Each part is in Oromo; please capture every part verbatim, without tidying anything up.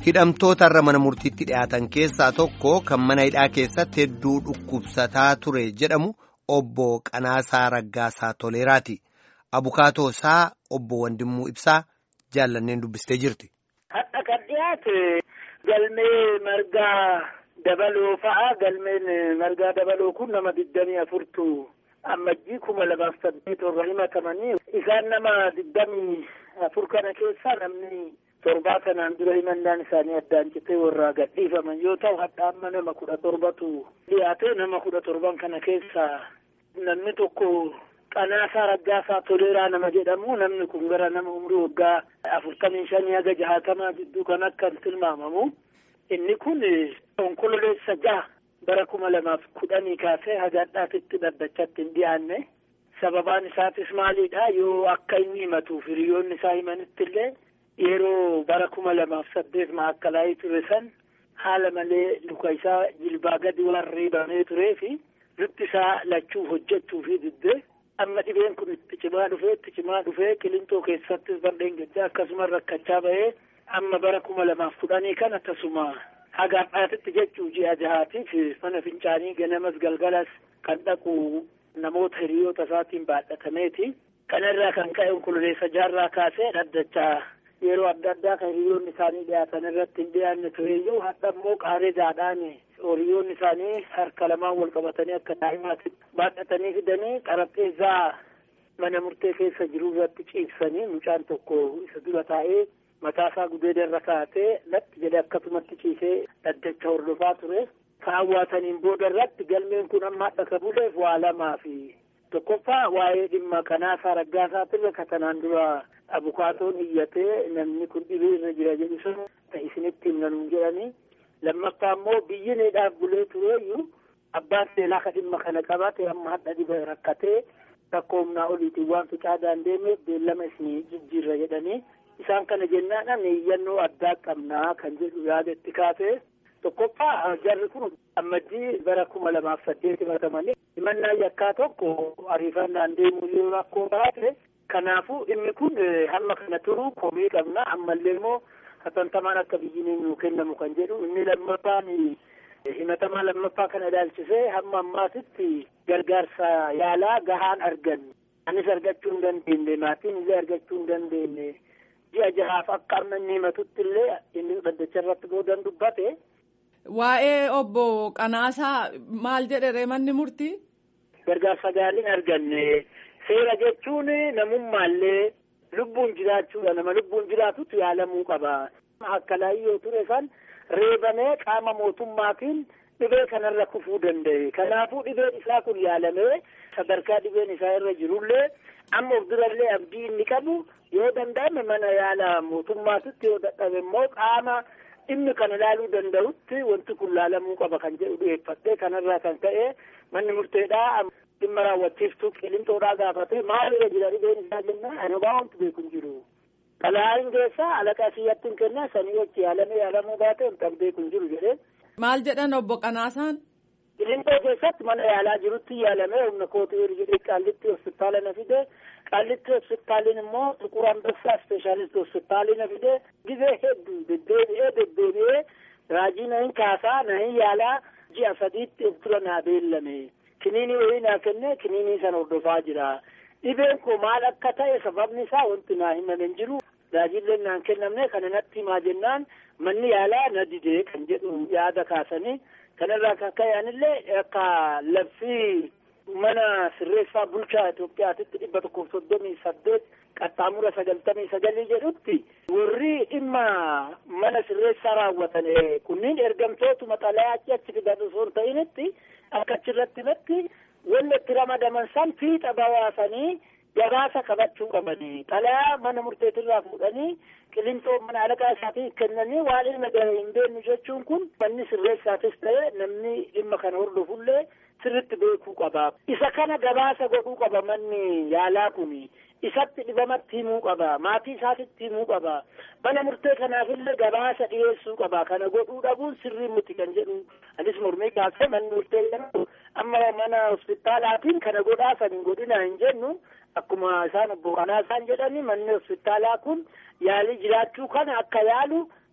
hidhamtoota irra mana murtiitti dhiyaatan keessaa tokko kan mana hidhaa keessatti hedduu dhukkubsataa ture jedhamu obbo Qanaasaa Raggaasaa Toleeraati. Abukaatoo isaa obbo Wandimmuu Ibsaa jaallanneen dubbistee jirti. Hadha kan dhiyaate galmee margaa dabaloo fa'a. Galmeen margaa dabaloo kun nama digdamii afurtu ammajjii kuma lamaaf saddeet irra himatamanii isaan nama digdamii afur kana keessaa namni torbaa kanaan dura himannaan isaanii addaan citee warraa gadhiifaman yoo ta'u hadha amma nama kudha torbatu dhiyaate. Nama kudha torban kana keessaa namni tokko Qanaasaa Raggaasaa Toleeraa nama jedhamu. Namni kun gara nama umrii waggaa afurtamii shanii haga jahaatamaa jidduu kan akka tilmaamamu. Inni kun onkololeessa jaha bara kuma lamaaf kudhanii kaasee haga hadhaatitti dhaddachatti hin dhiyaanne. Sababaan isaatis maalidha? Yoo akka inni himatuuf hiriyoonni isaa himanitti illee yeroo bara kuma lamaaf saddeet maakkalaa ture san haala malee luka isaa jilbaa gadi waan riibamee turee fi lutti isaa lachuu hojjechuu fi diddee amma dhibeen kun itti cimaa dhufee itti cimaa dhufee Qilintoo keessattis bardeen gaddaa akkasuma rakkachaa bahee amma bara kuma lamaaf kudhanii kan akkasuma haga hadhaatitti jechuu ji'a jahaatiif mana fincaanii ganamas galgalas kan dhaqu namoota hiriyoota isaatiin baadhatameeti. Kanarraa kan ka'e onkololeessa jaarraa kaasee dhaddachaa yeroo adda addaa kan hiriyoonni isaanii dhiyaatan irratti hin dhiyaanne tureeyyuu hadha immoo qaareedaadhaan hiriyoonni isaanii harka lamaan wal qabatanii akka daa'imaatti baadhatanii fidanii xarapheezaa mana murtee keessa jiru irratti ciibsanii mucaan tokko isa dura taa'ee mataasaa gudeedarra kaa'atee latti jedhee akkasumatti ciisee dhaddacha hordofaa ture. Kaawwataniin booda irratti galmeen kun amma hadha ka buleef waa lamaa fi tokkoffaa waa'ee dhimma Qanaasaa Raggaasaatiirra katanaan dura abukaatoon iyyatee namni kun dhibee irra jira jedhu sun isinitti himnanuun jedhanii. Lammaffaa immoo biyyineedhaaf bulee tureeyyuu abbaan seelaa ka dhimma kana qabate amma hadha dhiba rakkatee rakkoo humnaa oliitiin waan ficaadhaan deemeef beellama isinii jijjiirra jedhanii. Isaan kana jennaadhaan iyyannoo addaa qabnaa kan jedhu yaada itti kaasee. Tokkoffaa jarri kun ammajjii bara kuma lamaaf saddeet himatamanii himannaa yakkaa tokko ariifannaan deemuu yoo rakkoo baate kanaafuu inni kun hamma kana turuu komii qabna ammallee immoo hatantamaan akka biyyiin nuu kennamu kan jedhu. Inni lammaffaan himatamaa lammaffaa kana ilaalchisee hamma ammaatitti gargaarsa yaalaa gahaan arganne anis argachuu hin dandeenye maatiin illee argachuu hin dandeenye ji'a jahaaf akka amma inni himatutti illee inni dhaddacha irratti boodan dubbate. Waa'ee obbo Qanaasaa maal jedhe manni murtii? Gargaarsa gaariin arganne. Seera jechuun namummaallee lubbuun jiraachuudha. Nama lubbuun jiraatutu yaalamuu qaba. Akka laayyoo ture san reebamee qaama mootummaatiin dhibee kanarra kufuu danda'e. Kanaafuu dhibeen isaa kun yaalamee sadarkaa dhibeen isaa irra jirullee amma of durallee abdii inni qabu yoo danda'ame mana yaala mootummaatitti yoo dadhabe immoo qaama dhimmi kana ilaaluu danda'utti wanti kun laalamuu qaba kan jedhu dhiyeeffattee kanarraa kan ka'e manni murteedhaa dhimma raawwachiiftuu Qilintoodhaa gaafatee maalirra jira dhibeen isaa jennaan ani waanti beeku hin jiru. Xalaayaan keessaa alaqaa siyyattiin kennaa sanii wajji yaalamee yaalamuu baate hin beeku hin jiru jedhee. Maal jedhan obbo Qanaasaan? Qilintoo keessatti mana yaalaa jirutti yaalamee humna kootii jedhee Qaallitti hospitaala na fide. Qaallitti hospitaaliin immoo Tuqur Ambassaa ispeeshaalisti hospitaalii na fide. Gizee hedduu deddeebi'ee deddeebi'ee raajii na hin kaasaa na hin yaalaa ji'a sadiitti of dura naa beellame. Kiniinii wayii naa kennee kiniinii sana hordofaa jira. Dhibeen koo maal akka ta'e sababni isaa wanti naa himame hin jiru. Raajiillee naan kennamne kana natti himaa jennaan manni yaalaa na didee kan jedhu yaada kaasanii. Kanarraa kan ka'anillee akka labsii mana sirreessaa bulchaa Itoophiyaatitti dhibba tokkoof soddomii saddeet qaxxaamura sagaltamii sagalii jedhutti warri dhimma mana sirreessaa raawwatan kunniin ergamtootuma xalayaa achi achi fidan osoo hin ta'initti akka achirratti irratti wanni itti ramadaman san fiixa bawaasanii gabaasa qabachuu qabanii xalayaa mana murteetirraa fuudhanii Qilintoo mana alaqaa isaatii kennanii waan ilma hin beeknu jechuun kun manni sirreessaatis ta'e namni dhimma kana hordofullee sirritti beekuu qaba. Isa kana gabaasa godhuu qaba manni yaalaa kuni. Isatti dhibamatti himuu qaba. Maatii isaatitti himuu qaba. Mana murtee kanaafillee gabaasa dhiyeessuu qaba. Kana godhuu dhabuun sirrii miti kan jedhu anis mormii kaasee manni murtee jedhamu amma mana hospitaalaatiin kana godhaa san hin godhina hin jennu. Akkuma isaan obbo Qanaasaan jedhani manni hospitaalaa kun yaalii jiraachuu kana akka yaalu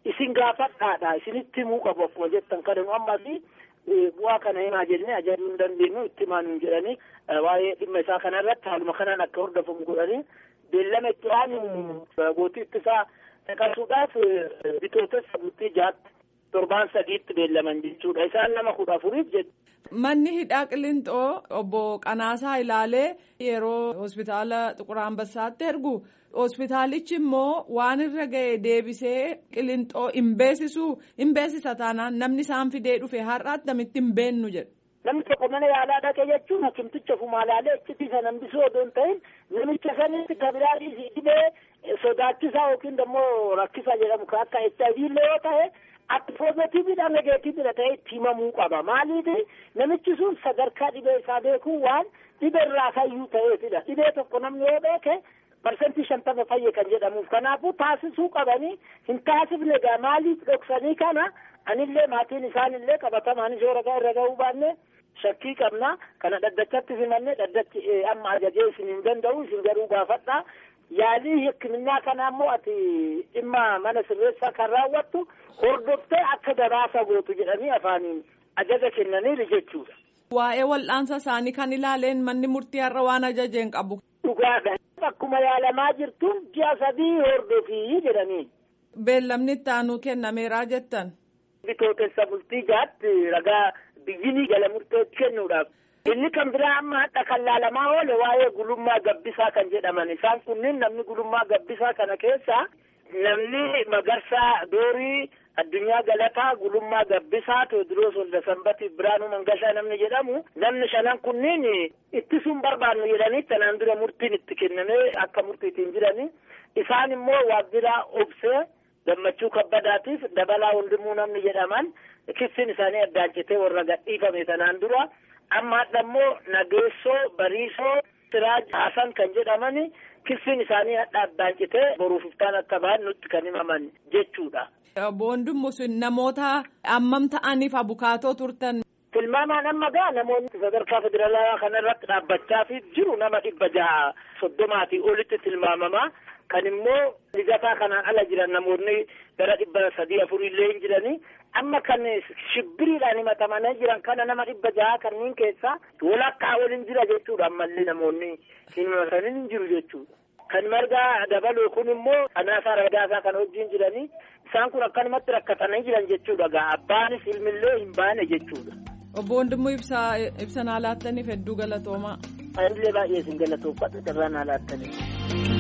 isin gaafadhaadha isinitti himuu qabu akkuma jettan kadhanu ammaa fi bu'aa kana himaa jennee ajajuu hin dandeenyu itti himaanu jedhanii waa'ee dhimma isaa kanarratti haaluma kanaan akka hordofamu godhanii beellama itti aanu gootii ittisaa naqasuudhaaf bitootessa bultii jaatti torbaan sadiitti beellaman jechuudha. Isaan nama kudha afuriif jedhu. Manni hidhaa Qilinxoo obbo Qanaasaa ilaalee yeroo hospitaala Xuqur Ambassaatti ergu hospitaalichi immoo waan irra ga'e deebisee Qilinxoo hin beeksisu hin beeksisa taanaan namni isaan fidee dhufe har'aatti namitti hin beennu jedhu. Namni tokko mana yaalaa dhaqe jechuun hakimticha ofumaa ilaalee achitti isa nambisuu odoo hin ta'in namicha sanitti kabiraadhii dhibee sodaachisaa yookiin immoo rakkisaa jedhamu kan akka H I V illee yoo ta'e akka poozitiividhaan negeetiividha ta'e itti himamuu qaba. Maaliif namichi sun sadarkaa dhibee isaa beekuu waan dhibee irraa fayyuu ta'eefidha. Dhibee tokko namni yoo beeke parsentii shantama fayye kan jedhamuuf kanaafuu taasisuu qabanii hin taasifne egaa maaliif dhoksanii kana anillee maatiin isaanillee qabatamaanis yoo ragaa irra ga'uu baanne shakkii qabna kana dhaddachatti himanne dhaddachi amma ajajee isin hin danda'u isin garuu gaafadhaa yaalii hikkiminaa kana ammoo ati dhimma mana sirreessaa kan raawwattu hordoftee akka gabaasa gootu jedhanii afaaniin ajaja kennaniiru jechuudha. Waa'ee wal'aansa isaanii kan ilaaleen manni murtii har'a waan ajajeen qabu. Dhugaadha. Akkuma yaalamaa jirtuun ji'a sadii hordofii jedhanii. Beellamni itti aanu kennameeraa jettan. Bitootessa bultii jaatti ragaa biyyinii jala murteetti kennuudhaaf. Inni kan biraa amma hadha kan laalamaa oole waa'ee gulummaa gabbisaa kan jedhaman isaan kunniin namni gulummaa gabbisaa kana keessa namni Magarsaa Doorii Addunyaa Galataa Gulummaa Gabbisaa Teodiroos Waldasanbati Biraanuu Mangashaa namni jedhamu namni shanan kunniin ittisuun barbaannu jedhanii tanaan dura murtiin itti kennamee akka murtiitiin jiranii isaan immoo waajjira obsee Gammachuu Kabbadaatiif Dabalaa Wandimuu namni jedhaman kissiin isaanii addaan citee warra gadhiifame tanaan dura amma hadha immoo Nageessoo Bariisoo Siraaj Hasan kan jedhamani kissiin isaanii hadha addaan citee boruuf iftaan akka ba'an nutti kan himaman jechuudha. Boondummu sun namoota ammam ta'aniif abukaatoo turtan. Tilmaamaan amma gaa namoonni sadarkaa federaalaa kanarratti dhaabbachaa fi jiru nama dhibba jaha soddomaatii olitti tilmaamama. Kan immoo ligataa kanaan ala jiran namoonni gara dhibba sadii afurillee hin jiranii amma kan shibbiriidhaan himatamanii jiran kana nama dhibba jaha kanneen keessaa walakkaa waliin jira jechuudha ammallee namoonni himatanii hin jiru jechuudha. Kan margaa dabaluu kun immoo Qanaasaa Raggaasaa kan wajjin jiranii isaan kun akkanumatti rakkatanii jiran jechuudha gaa abbaanis ilmillee hin baane jechuudha. Obbo Wandimuu ibsaa ibsa naa laattaniif hedduu galatoomaa. Anillee baay'ee isin galatoomfadha carraa naa laattaniif.